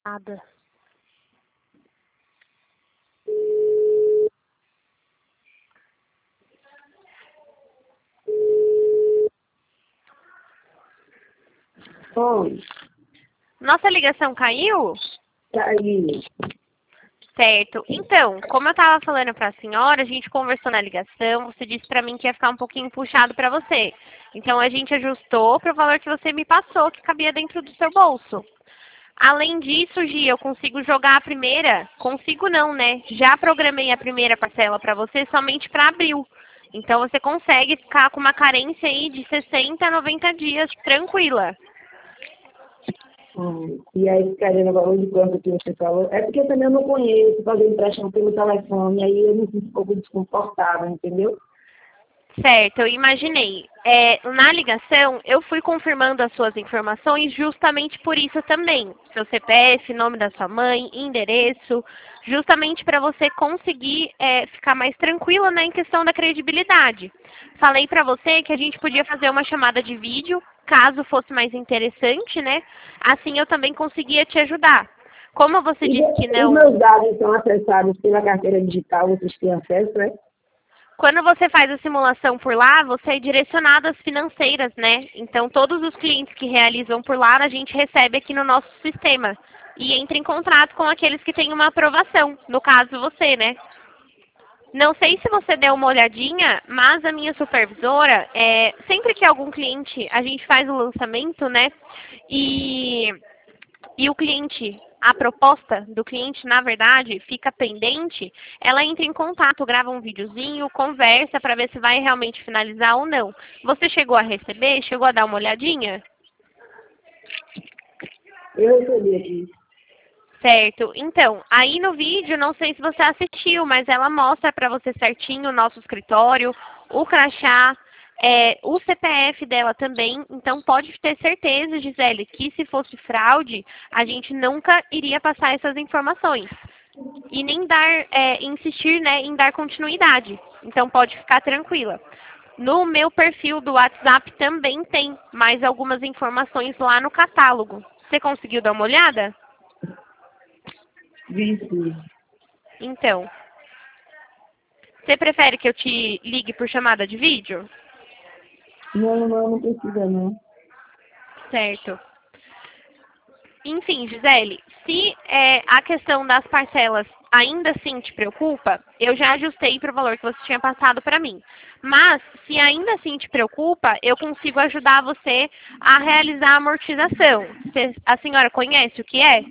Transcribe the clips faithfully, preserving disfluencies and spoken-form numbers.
Nada. Oi, Nossa ligação caiu? caiu. Certo. Então, como eu estava falando para a senhora, a gente conversou na ligação, você disse para mim que ia ficar um pouquinho puxado para você. Então, a gente ajustou para o valor que você me passou, que cabia dentro do seu bolso. Além disso, Gi, eu consigo jogar a primeira? Consigo não, né? Já programei a primeira parcela para você somente para abril. Então, você consegue ficar com uma carência aí de sessenta a noventa dias tranquila. Hum, E aí ficaria no valor de quanto que você falou? É porque também eu não conheço fazer empréstimo pelo telefone, aí eu me sinto um pouco desconfortável, entendeu? Certo, eu imaginei. É, na ligação, eu fui confirmando as suas informações justamente por isso também. Seu C P F, nome da sua mãe, endereço, justamente para você conseguir é, ficar mais tranquila, né, em questão da credibilidade. Falei para você que a gente podia fazer uma chamada de vídeo, caso fosse mais interessante, né? Assim eu também conseguia te ajudar. Como você E disse que os não. meus dados são acessados pela carteira digital, vocês têm acesso, né? Quando você faz a simulação por lá, você é direcionado às financeiras, né? Então, todos os clientes que realizam por lá, a gente recebe aqui no nosso sistema. E entra em contrato com aqueles que têm uma aprovação. No caso, você, né? Não sei se você deu uma olhadinha, mas a minha supervisora, é, sempre que algum cliente, a gente faz o lançamento, né? E e o cliente, a proposta do cliente, na verdade, fica pendente, ela entra em contato, grava um videozinho, conversa para ver se vai realmente finalizar ou não. Você chegou a receber? Chegou a dar uma olhadinha? Eu recebi aqui. Certo. Então, aí no vídeo, não sei se você assistiu, mas ela mostra para você certinho o nosso escritório, o crachá, é, o C P F dela também. Então, pode ter certeza, Gisele, que se fosse fraude, a gente nunca iria passar essas informações. E nem dar, é, insistir, né, em dar continuidade. Então, pode ficar tranquila. No meu perfil do WhatsApp também tem mais algumas informações lá no catálogo. Você conseguiu dar uma olhada? Visto. Então, você prefere que eu te ligue por chamada de vídeo? Não, não, não precisa não. Certo. Enfim, Gisele, se é, a questão das parcelas ainda assim te preocupa, eu já ajustei para o valor que você tinha passado para mim. Mas, se ainda assim te preocupa, eu consigo ajudar você a realizar a amortização. Você- a senhora conhece o que é?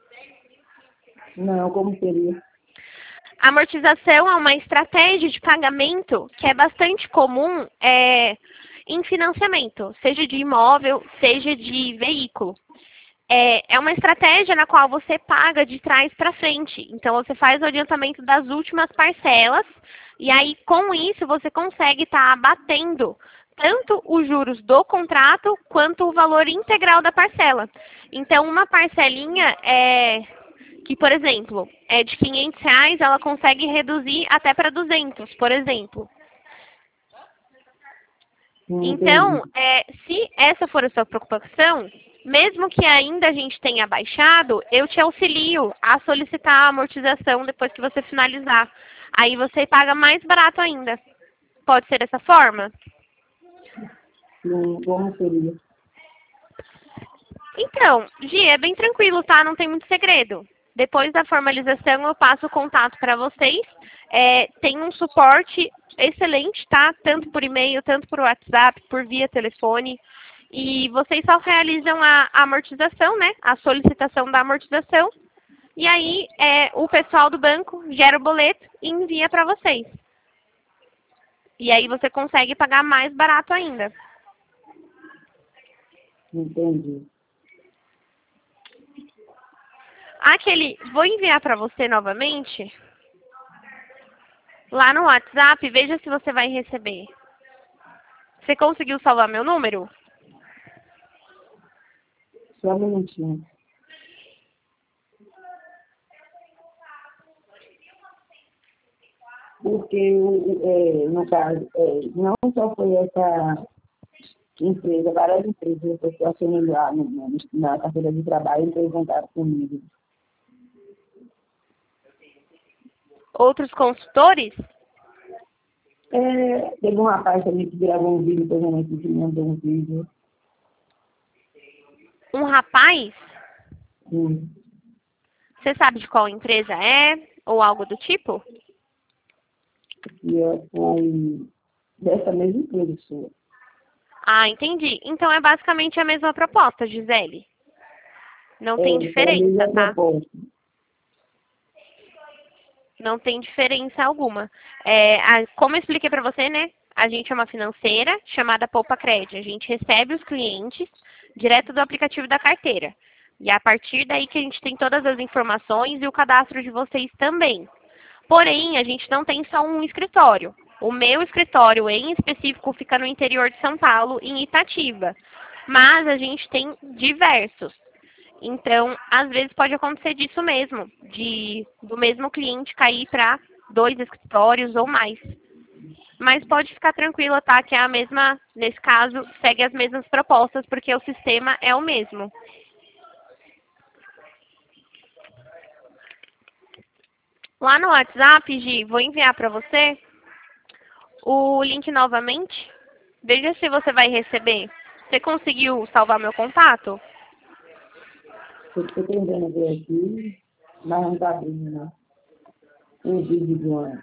Não, como seria? A amortização é uma estratégia de pagamento que é bastante comum é, em financiamento, seja de imóvel, seja de veículo. É, é uma estratégia na qual você paga de trás para frente. Então, você faz o adiantamento das últimas parcelas e aí, com isso, você consegue estar abatendo tanto os juros do contrato quanto o valor integral da parcela. Então, uma parcelinha é, que, por exemplo, é de quinhentos reais, ela consegue reduzir até para duzentos, por exemplo. Não Então, entendi. é, se essa for a sua preocupação, mesmo que ainda a gente tenha baixado, eu te auxilio a solicitar a amortização depois que você finalizar. Aí você paga mais barato ainda. Pode ser dessa forma? Não, como seria? Então, Gi, é bem tranquilo, tá? Não tem muito segredo. Depois da formalização, eu passo o contato para vocês. É, tem um suporte excelente, tá? Tanto por e-mail, tanto por WhatsApp, por via telefone. E vocês só realizam a, a amortização, né? A solicitação da amortização. E aí, é, o pessoal do banco gera o boleto e envia para vocês. E aí você consegue pagar mais barato ainda. Entendi. Aquele, vou enviar para você novamente. Lá no WhatsApp, veja se você vai receber. Você conseguiu salvar meu número? Só um minutinho. Porque, o- é, no caso, é, não só foi essa empresa, várias empresas, pessoas que lá no, no- na carteira de trabalho entrou em contato comigo. Outros consultores? É, teve um rapaz também que gravou um vídeo, por exemplo, que mandou um vídeo. Um rapaz? Sim. Você sabe de qual empresa é? Ou algo do tipo? E é, foi dessa mesma empresa sua. Ah, entendi. Então é basicamente a mesma proposta, Gisele. Não É, tem foi a mesma diferença, tá? proposta. Não tem diferença alguma. É, a- como eu expliquei para você, né? A gente é uma financeira chamada Poupa Cred. A gente recebe os clientes direto do aplicativo da carteira. E é a partir daí que a gente tem todas as informações e o cadastro de vocês também. Porém, a gente não tem só um escritório. O meu escritório, em específico, fica no interior de São Paulo, em Itatiba. Mas a gente tem diversos. Então, às vezes pode acontecer disso mesmo, de do mesmo cliente cair para dois escritórios ou mais. Mas pode ficar tranquila, tá? Que é a mesma, nesse caso, segue as mesmas propostas, porque o sistema é o mesmo. Lá no WhatsApp, Gi, vou enviar para você o link novamente. Veja se você vai receber. Você conseguiu salvar meu contato? Eu estou tentando ver aqui, mas não está abrindo, não. Um vídeo de uma.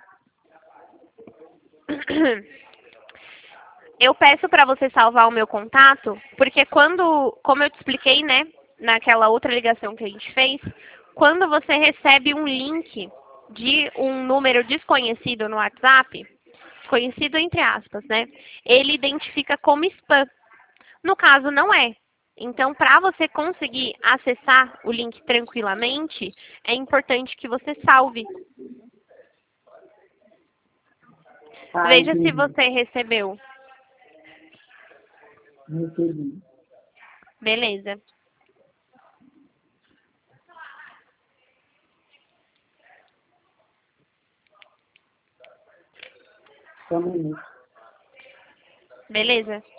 Eu peço para você salvar o meu contato, porque quando, como eu te expliquei, né, naquela outra ligação que a gente fez, quando você recebe um link de um número desconhecido no WhatsApp, desconhecido entre aspas, né, ele identifica como spam. No caso, não é. Então, para você conseguir acessar o link tranquilamente, é importante que você salve. Ah, Veja se entendi. você recebeu. Recebi. Beleza. Só um minuto. Beleza?